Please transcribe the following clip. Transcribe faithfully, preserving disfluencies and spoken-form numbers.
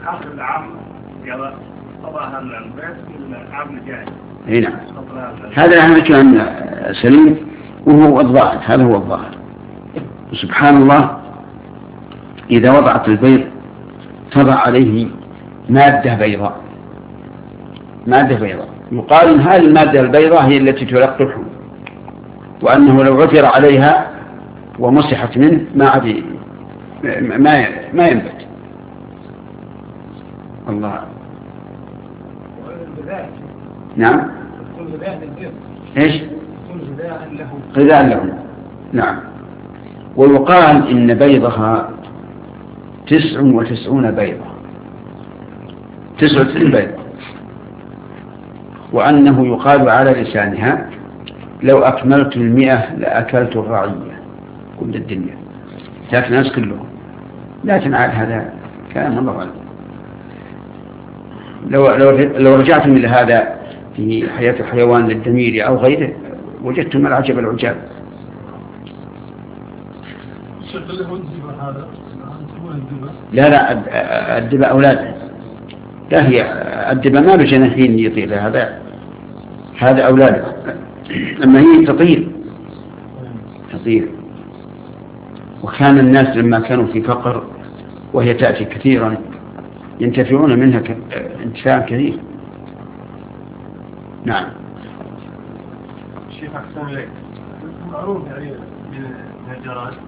آخر العام يلا طبعا البيت العام الجاي. اي نعم. هذا نحن عن سليم وهو الظاهر، هذا هو الظاهر. سبحان الله، إذا وضعت البيض تضع عليه مادة بيضاء، مادة بيضاء، يقال إن هذه المادة البيضاء هي التي تلقحه، وأنه لو عثر عليها ومسحت منه ما عاد ما ما ينبت. الله. نعم. ايش؟ غذاء لهم. نعم. ويقال إن بيضها تسع وتسعون بيضة، تسع وتسعين بيضة، وأنه يقال على لسانها لو أكملت المئة لأكلت الرعية كل الدنيا، لكن الناس كلهم. لكن على هذا كلام الله أعلم. لو, لو, لو رجعتم إلى هذا في حياة الحيوان للدمير أو غيره وجدتم العجب العجاب. لا لا، الدباء أولاده، لا هي الدباء ما بجناحين يطير، هذا هذا أولاده، أما هي تطير تطير. وكان الناس لما كانوا في فقر وهي تأتي كثيرا ينتفعون منها انتفاع كثير. نعم. الشيخ أحسن إليك، معروف يعني من الجراد